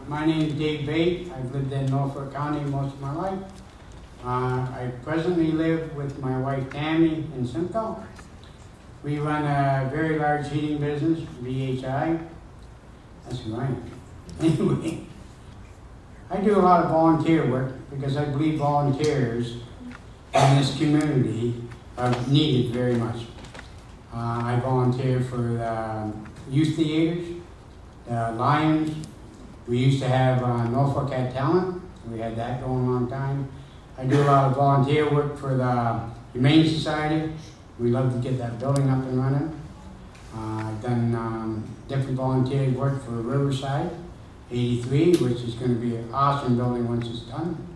My name is Dave Bate. I've lived in Norfolk County most of my life. I presently live with my wife Tammy in Simcoe. We run a very large heating business, VHI. That's who I am. Anyway, I do a lot of volunteer work because I believe volunteers in this community are needed very much. I volunteer for the youth theaters, the Lions. We used to have Norfolk Had Talent. We had that going a long time. I do a lot of volunteer work for the Humane Society. We love to get that building up and running. I've done different volunteer work for Riverside 83, which is going to be an awesome building once it's done.